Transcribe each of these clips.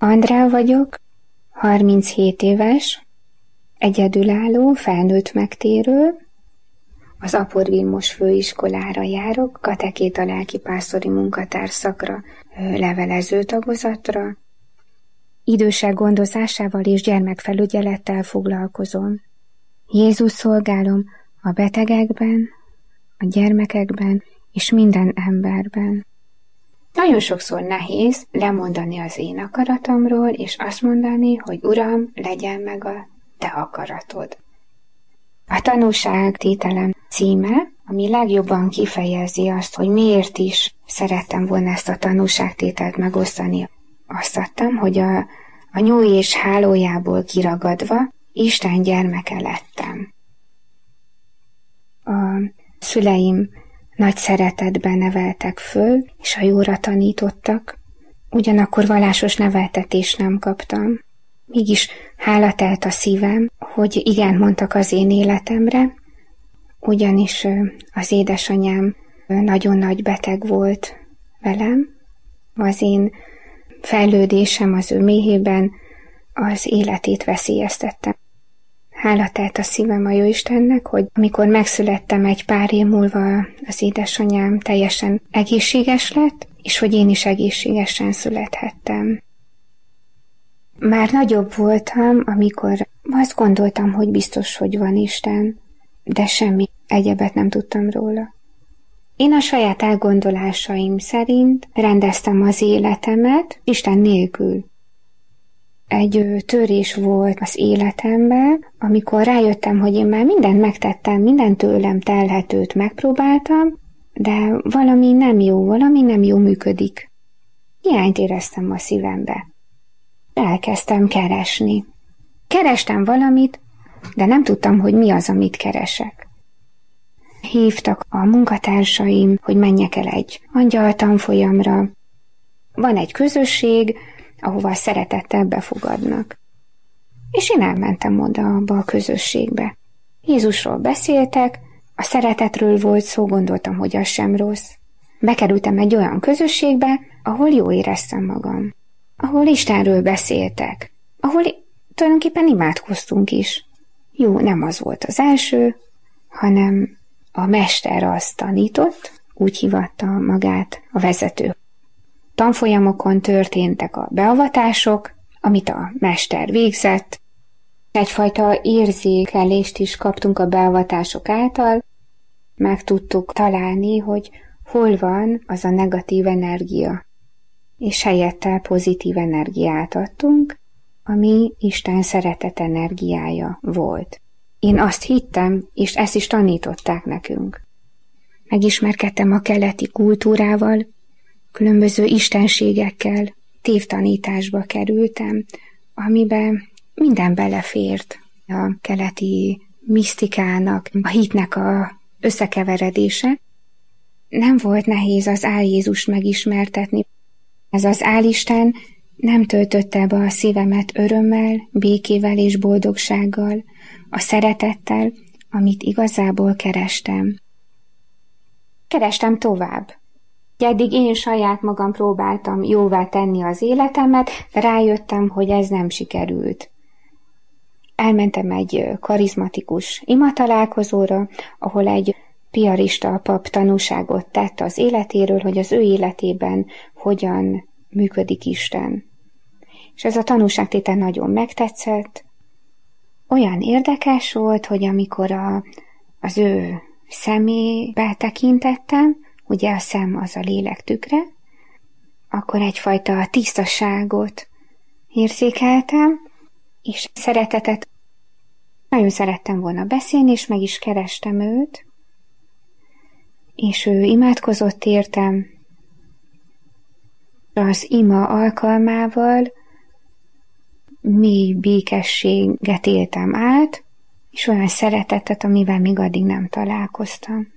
Andrea vagyok, 37 éves, egyedülálló, felnőtt megtérő. Az Apor Vilmos főiskolára járok, katekéta lelkipásztori munkatárs szakra, levelező tagozatra. Idősek gondozásával és gyermekfelügyelettel foglalkozom. Jézus szolgálom a betegekben, a gyermekekben és minden emberben. Nagyon sokszor nehéz lemondani az én akaratomról, és azt mondani, hogy Uram, legyen meg a te akaratod. A tanúságtételem címe, ami legjobban kifejezi azt, hogy miért is szerettem volna ezt a tanúságtételt megosztani. Azt adtam, hogy a nyúl és hálójából kiragadva Isten gyermeke lettem. A szüleim nagy szeretetben neveltek föl, és a jóra tanítottak, ugyanakkor vallásos neveltetést nem kaptam. Mégis hála telt a szívem, hogy igent mondtak az én életemre, ugyanis az édesanyám nagyon nagy beteg volt velem. Az én fejlődésem az ő méhében az életét veszélyeztette. Hála telt a szívem a Jóistennek, hogy amikor megszülettem, egy pár év múlva az édesanyám teljesen egészséges lett, és hogy én is egészségesen születhettem. Már nagyobb voltam, amikor azt gondoltam, hogy biztos, hogy van Isten, de semmi egyebet nem tudtam róla. Én a saját elgondolásaim szerint rendeztem az életemet Isten nélkül. Egy törés volt az életemben, amikor rájöttem, hogy én már mindent megtettem, minden tőlem telhetőt megpróbáltam, de valami nem jó működik. Hiányt éreztem a szívembe. Elkezdtem keresni. Kerestem valamit, de nem tudtam, hogy mi az, amit keresek. Hívtak a munkatársaim, hogy menjek el egy angyal tanfolyamra. Van egy közösség, ahova szeretettel befogadnak. És én elmentem oda abba a közösségbe. Jézusról beszéltek, a szeretetről volt szó, gondoltam, hogy az sem rossz. Bekerültem egy olyan közösségbe, ahol jól éreztem magam. Ahol Istenről beszéltek. Ahol tulajdonképpen imádkoztunk is. Jó, nem az volt az első, hanem a mester azt tanított, úgy hívatta magát a vezető. Tanfolyamokon történtek a beavatások, amit a mester végzett. Egyfajta érzékelést is kaptunk a beavatások által, meg tudtuk találni, hogy hol van az a negatív energia, és helyette pozitív energiát adtunk, ami Isten szeretet energiája volt. Én azt hittem, és ezt is tanították nekünk. Megismerkedtem a keleti kultúrával, különböző istenségekkel, tévtanításba kerültem, amiben minden belefért. A keleti misztikának, a hitnek a összekeveredése. Nem volt nehéz az Áll-Jézust megismertetni. Ez az Áll-Isten nem töltötte be a szívemet örömmel, békével és boldogsággal, a szeretettel, amit igazából kerestem. Kerestem tovább. Eddig én saját magam próbáltam jóvá tenni az életemet, de rájöttem, hogy ez nem sikerült. Elmentem egy karizmatikus imatalálkozóra, ahol egy piarista pap tanúságot tett az életéről, hogy az ő életében hogyan működik Isten. És ez a tanúságtétel nagyon megtetszett. Olyan érdekes volt, hogy amikor az ő szemébe tekintettem, ugye a szem az a lélek tükre, akkor egyfajta tisztaságot érzékeltem, és szeretetet. Nagyon szerettem volna beszélni, és meg is kerestem őt, és ő imádkozott értem. Az ima alkalmával mély békességet éltem át, és olyan szeretetet, amivel még addig nem találkoztam.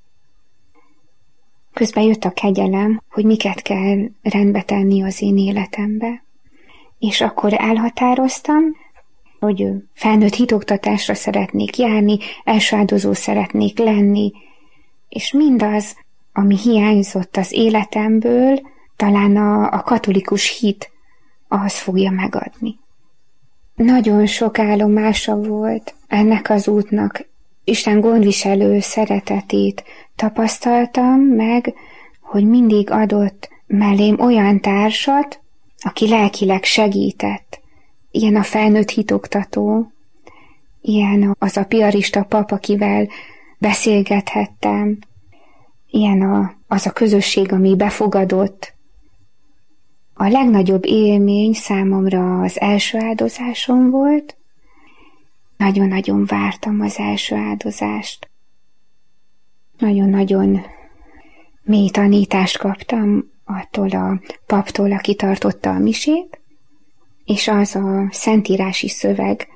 Közben jött a kegyelem, hogy miket kell rendbe tenni az én életembe, és akkor elhatároztam, hogy felnőtt hitoktatásra szeretnék járni, elsáldozó szeretnék lenni, és mindaz, ami hiányzott az életemből, talán a katolikus hit az fogja megadni. Nagyon sok állomása volt ennek az útnak. Isten gondviselő szeretetét tapasztaltam meg, hogy mindig adott mellém olyan társat, aki lelkileg segített. Ilyen a felnőtt hitoktató, ilyen az a piarista pap, akivel beszélgethettem, ilyen az a közösség, ami befogadott. A legnagyobb élmény számomra az első áldozásom volt. Nagyon-nagyon vártam az első áldozást. Nagyon-nagyon mély tanítást kaptam attól a paptól, aki tartotta a misét, és az a szentírási szöveg,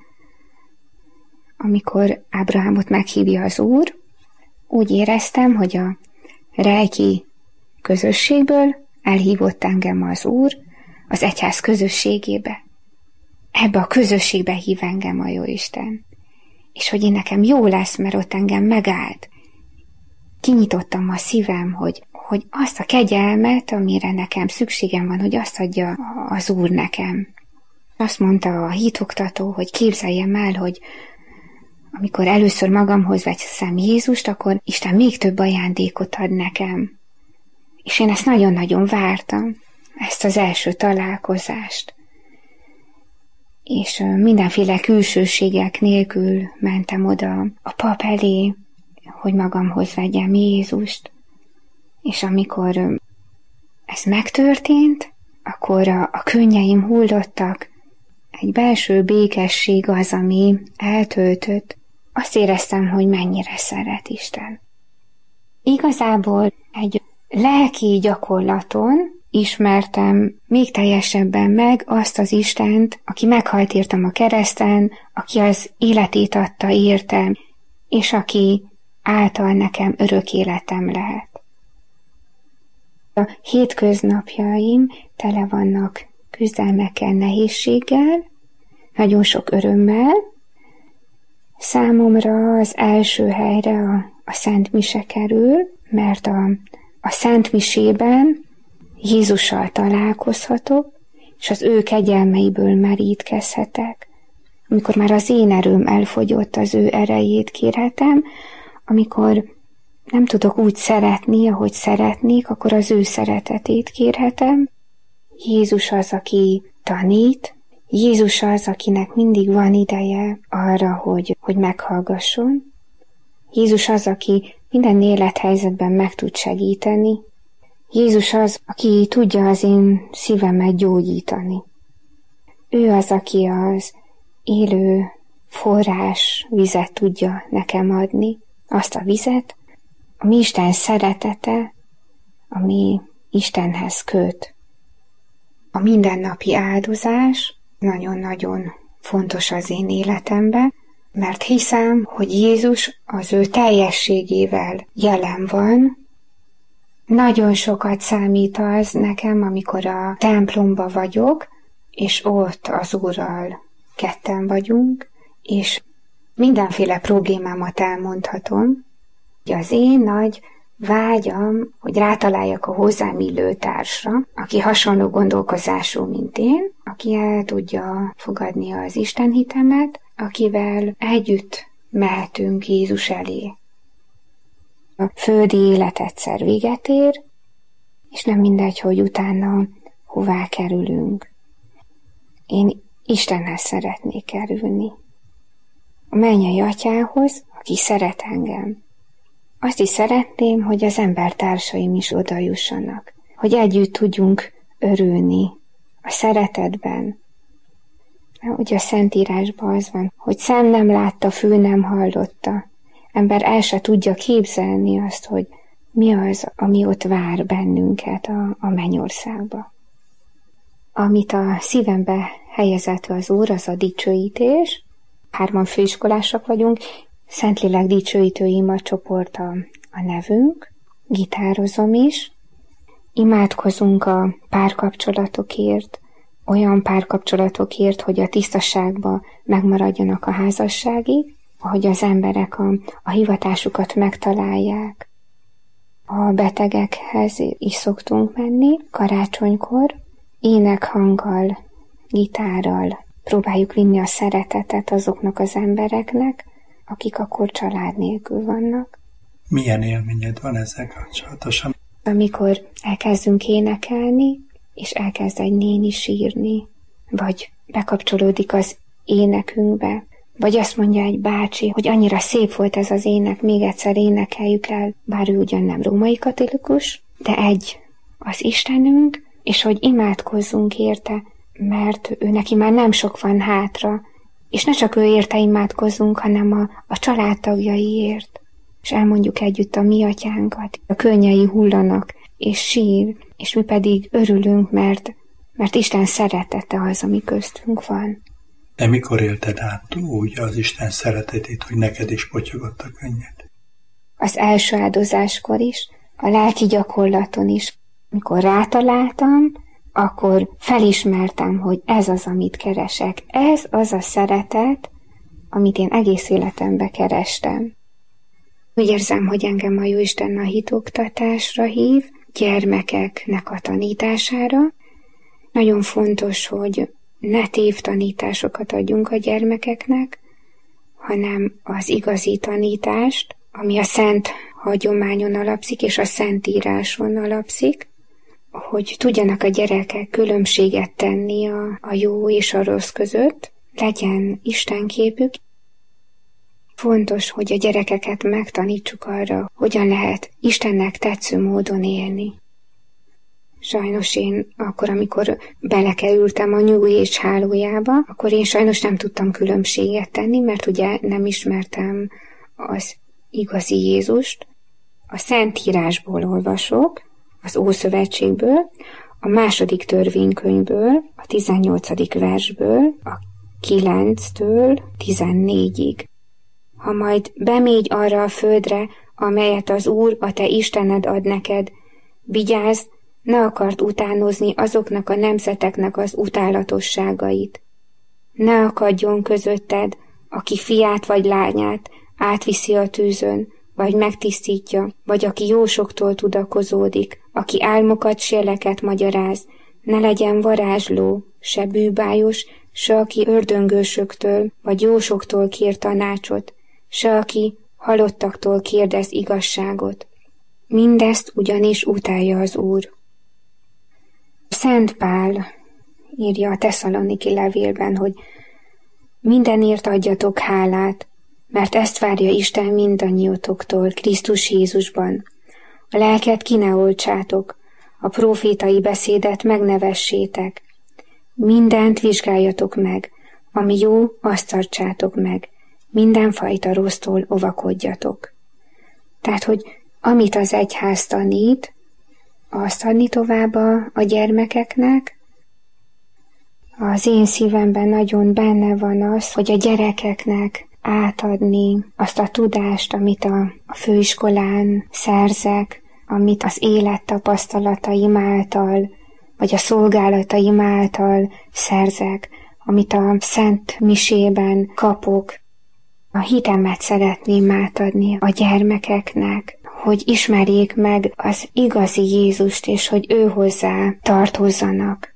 amikor Ábrahámot meghívja az Úr, úgy éreztem, hogy a reiki közösségből elhívott engem az Úr az egyház közösségébe. Ebbe a közösségbe hív engem a Jóisten. És hogy nekem jó lesz, mert ott engem megállt. Kinyitottam a szívem, hogy azt a kegyelmet, amire nekem szükségem van, hogy azt adja az Úr nekem. Azt mondta a hitoktató, hogy képzeljem el, hogy amikor először magamhoz veszem Jézust, akkor Isten még több ajándékot ad nekem. És én ezt nagyon-nagyon vártam, ezt az első találkozást. És mindenféle külsőségek nélkül mentem oda a pap elé, hogy magamhoz vegyem Jézust. És amikor ez megtörtént, akkor a könnyeim hullottak, egy belső békesség az, ami eltöltött. Azt éreztem, hogy mennyire szeret Isten. Igazából egy lelki gyakorlaton ismertem még teljesebben meg azt az Istent, aki meghalt értem a kereszten, aki az életét adta értem, és aki által nekem örök életem lehet. A hétköznapjaim tele vannak küzdelmekkel, nehézséggel, nagyon sok örömmel. Számomra az első helyre a Szent Mise kerül, mert a Szent Misében Jézussal találkozhatok, és az ő kegyelmeiből merítkezhetek. Amikor már az én erőm elfogyott, az ő erejét kérhetem, amikor nem tudok úgy szeretni, ahogy szeretnék, akkor az ő szeretetét kérhetem. Jézus az, aki tanít, Jézus az, akinek mindig van ideje arra, hogy meghallgasson. Jézus az, aki minden élethelyzetben meg tud segíteni. Jézus az, aki tudja az én szívemet gyógyítani. Ő az, aki az élő forrás vizet tudja nekem adni, azt a vizet, ami Isten szeretete, ami Istenhez köt. A mindennapi áldozás nagyon-nagyon fontos az én életemben, mert hiszem, hogy Jézus az ő teljességével jelen van. Nagyon sokat számít az nekem, amikor a templomba vagyok, és ott az Úrral ketten vagyunk, és mindenféle problémámat elmondhatom. Az én nagy vágyam, hogy rátaláljak a hozzám illő társra, aki hasonló gondolkozású, mint én, aki el tudja fogadni az Isten hitemet, akivel együtt mehetünk Jézus elé. A földi élet egyszer véget ér, és nem mindegy, hogy utána hová kerülünk. Én Istenhez szeretnék kerülni. A mennyei Atyához, aki szeret engem. Azt is szeretném, hogy az embertársaim is oda jussanak, hogy együtt tudjunk örülni a szeretetben. Ugye a Szentírásban az van, hogy szem nem látta, fül nem hallotta. Ember el se tudja képzelni azt, hogy mi az, ami ott vár bennünket a mennyországba. Amit a szívembe helyezett az Úr, az a dicsőítés. 3 főiskolások vagyunk, Szentlélek dicsőítő ima csoport a nevünk, gitározom is, imádkozunk a párkapcsolatokért, olyan párkapcsolatokért, hogy a tisztaságba megmaradjanak a házasságig, ahogy az emberek a hivatásukat megtalálják. A betegekhez is szoktunk menni karácsonykor, énekhanggal gitárral próbáljuk vinni a szeretetet azoknak az embereknek, akik akkor család nélkül vannak. Milyen élményed van ezzel kapcsolatosan? Amikor elkezdünk énekelni, és elkezd egy néni sírni, vagy bekapcsolódik az énekünkbe, vagy azt mondja egy bácsi, hogy annyira szép volt ez az ének, még egyszer énekeljük el, bár ő ugyan nem római katolikus, de egy az Istenünk, és hogy imádkozzunk érte, mert ő neki már nem sok van hátra, és ne csak ő érte imádkozzunk, hanem a családtagjaiért, és elmondjuk együtt a mi atyánkat, a könnyei hullanak, és sír, és mi pedig örülünk, mert Isten szeretete az, ami köztünk van. De mikor élted át úgy az Isten szeretetét, hogy neked is potyogott a könnyed? Az első áldozáskor is, a lelki gyakorlaton is. Mikor rátaláltam, akkor felismertem, hogy ez az, amit keresek. Ez az a szeretet, amit én egész életemben kerestem. Úgy érzem, hogy engem a Jóisten a hitoktatásra hív, gyermekeknek a tanítására. Nagyon fontos, hogy ne tévtanításokat adjunk a gyermekeknek, hanem az igazi tanítást, ami a szent hagyományon alapszik, és a szentíráson alapszik, hogy tudjanak a gyerekek különbséget tenni a jó és a rossz között, legyen istenképük. Fontos, hogy a gyerekeket megtanítsuk arra, hogyan lehet Istennek tetsző módon élni. Sajnos én akkor, amikor belekerültem a New Age hálójába, akkor én sajnos nem tudtam különbséget tenni, mert ugye nem ismertem az igazi Jézust. A Szentírásból olvasok, az Ószövetségből, a 2. törvénykönyvből, a 18. versből, a 9-től 14-ig. Ha majd bemégy arra a földre, amelyet az Úr, a te Istened ad neked, vigyázz, ne akard utánozni azoknak a nemzeteknek az utálatosságait. Ne akadjon közötted, aki fiát vagy lányát átviszi a tűzön, vagy megtisztítja, vagy aki jósoktól tudakozódik, aki álmokat, sérleket magyaráz, ne legyen varázsló, se bűbájos, se aki ördöngősöktől, vagy jósoktól kér tanácsot, se aki halottaktól kérdez igazságot. Mindezt ugyanis utálja az Úr. Szent Pál írja a Tesszaloniki levélben, hogy mindenért adjatok hálát, mert ezt várja Isten mindannyiótoktól Krisztus Jézusban. A lelket ki ne oltsátok, a prófétai beszédet megnevessétek. Mindent vizsgáljatok meg, ami jó, azt tartsátok meg, mindenfajta rossztól óvakodjatok. Tehát, hogy amit az egyház tanít, azt adni tovább a gyermekeknek. Az én szívemben nagyon benne van az, hogy a gyerekeknek átadni azt a tudást, amit a főiskolán szerzek, amit az élettapasztalataim által, vagy a szolgálataim által szerzek, amit a Szent Misében kapok. A hitemet szeretném átadni a gyermekeknek, hogy ismerjék meg az igazi Jézust, és hogy ő hozzá tartozzanak.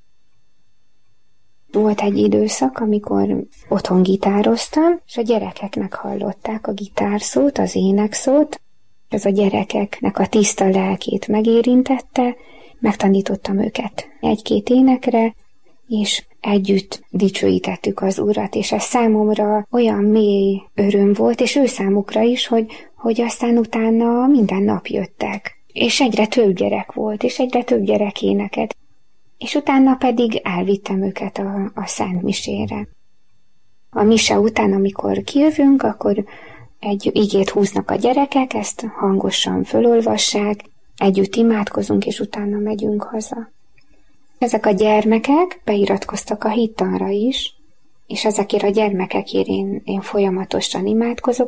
Volt egy időszak, amikor otthon gitároztam, és a gyerekeknek hallották a gitárszót, az énekszót. Ez a gyerekeknek a tiszta lelkét megérintette, megtanítottam őket egy-két énekre, és együtt dicsőítettük az Urat, és ez számomra olyan mély öröm volt, és ő számukra is, hogy aztán utána minden nap jöttek. És egyre több gyerek volt, és egyre több gyerek éneket. És utána pedig elvittem őket a Szent Misére. A mise után, amikor kijövünk, akkor egy igét húznak a gyerekek, ezt hangosan fölolvassák, együtt imádkozunk, és utána megyünk haza. Ezek a gyermekek beiratkoztak a hittanra is, és ezekért a gyermekekért én folyamatosan imádkozok.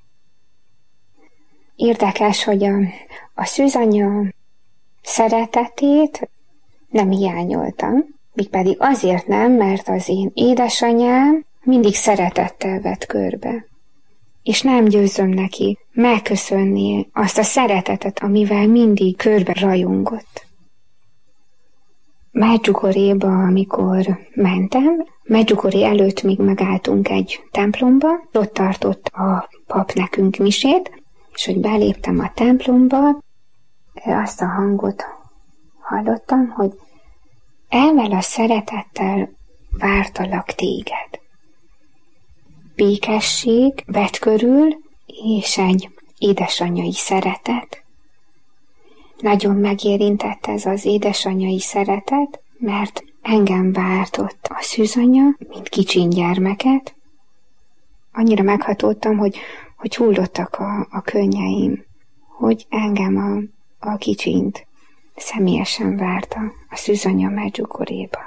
Érdekes, hogy a szűzanya szeretetét nem hiányoltam, mégpedig azért nem, mert az én édesanyám mindig szeretettel vett körbe. És nem győzöm neki megköszönni azt a szeretetet, amivel mindig körbe rajongott. Medjugorjéba, amikor mentem, Medjugorje előtt még megálltunk egy templomba, ott tartott a pap nekünk misét, és hogy beléptem a templomba, azt a hangot hallottam, hogy elvel a szeretettel vártalak téged. Békesség vett körül, és egy édesanyai szeretet. Nagyon megérintett ez az édesanyai szeretet, mert engem váltott a szűzanya, mint kicsin gyermeket. Annyira meghatódtam, hogy hullottak a könnyeim, hogy engem a kicsint személyesen várta a szűzanya Medjugorjéba.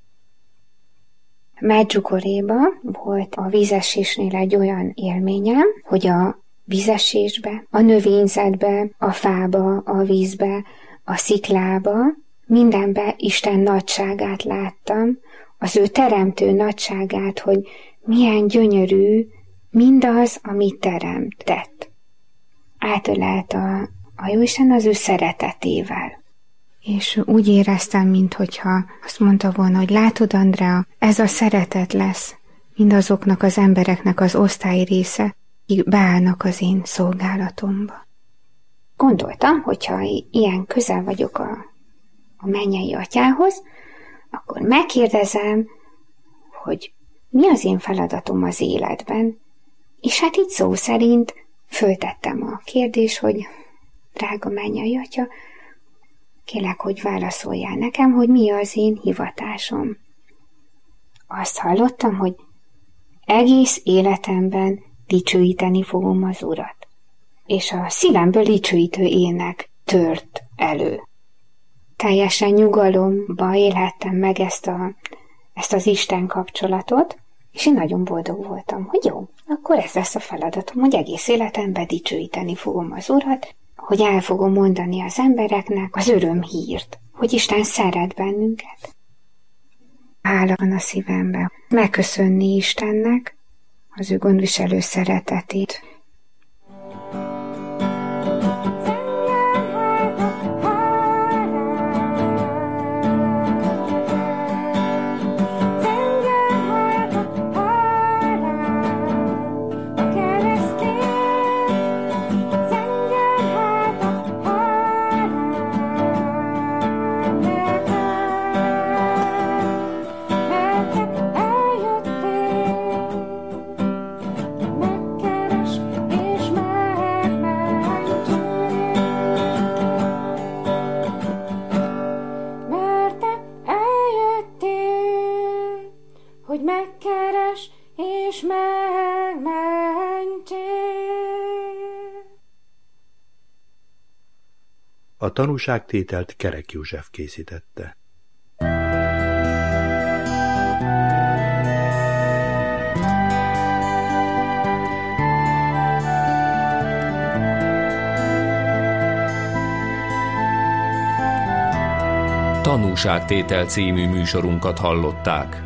Medjugorjéba volt a vízesésnél egy olyan élményem, hogy a vízesésbe, a növényzetbe, a fába, a vízbe, a sziklába, mindenbe Isten nagyságát láttam, az ő teremtő nagyságát, hogy milyen gyönyörű mindaz, amit teremtett. Átölelt a Jóisten az ő szeretetével. És úgy éreztem, minthogyha azt mondta volna, hogy látod, Andrea, ez a szeretet lesz mindazoknak az embereknek az osztály része, akik beállnak az én szolgálatomba. Gondoltam, hogyha ilyen közel vagyok a mennyei atyához, akkor megkérdezem, hogy mi az én feladatom az életben, és hát így szó szerint föltettem a kérdést, hogy drága mennyei atya, kérlek, hogy válaszoljál nekem, hogy mi az én hivatásom. Azt hallottam, hogy egész életemben dicsőíteni fogom az Urat. És a szívemből dicsőítő ének tört elő. Teljesen nyugalomba élhettem meg ezt az Isten kapcsolatot, és én nagyon boldog voltam, hogy jó, akkor ez lesz a feladatom, hogy egész életemben dicsőíteni fogom az Urat, hogy el fogom mondani az embereknek az örömhírt, hogy Isten szeret bennünket. Hála van a szívemben megköszönni Istennek az ő gondviselő szeretetét. Hogy megkeres és megmentsél. A tanúságtételt Kerek József készítette. Tanúságtétel című műsorunkat hallották.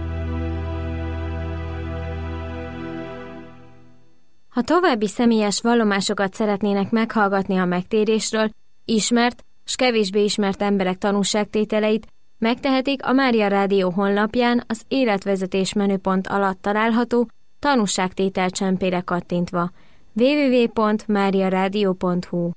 Ha további személyes vallomásokat szeretnének meghallgatni a megtérésről, ismert s kevésbé ismert emberek tanúságtételeit, megtehetik a Mária Rádió honlapján az életvezetés menüpont alatt található tanúságtétel csempére kattintva. www.mariaradio.hu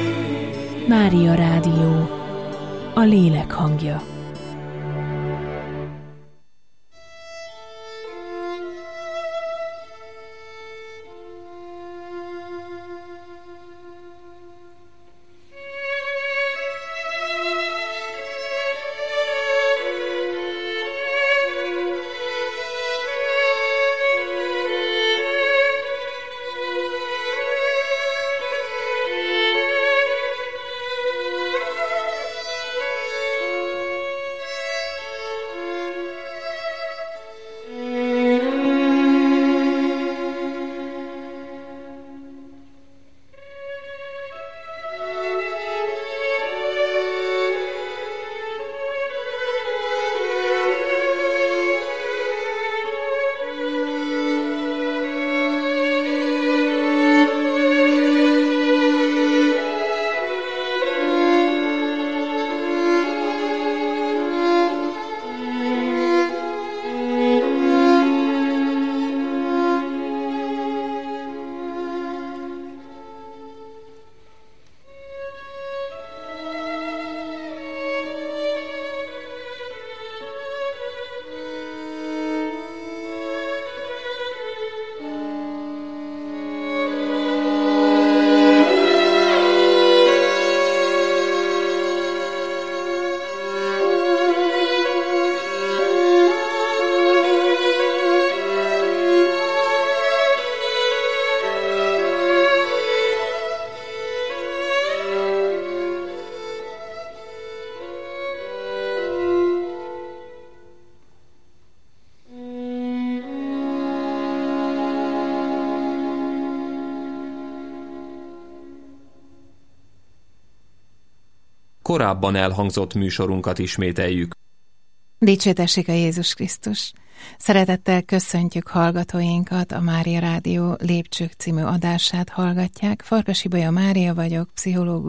Mária Rádió, a lélek hangja. korábban elhangzott műsorunkat ismételjük. Dicsértessék a Jézus Krisztus! Szeretettel köszöntjük hallgatóinkat, a Mária Rádió Lépcsők című adását hallgatják. Farkas Ibolya Mária vagyok, pszichológus,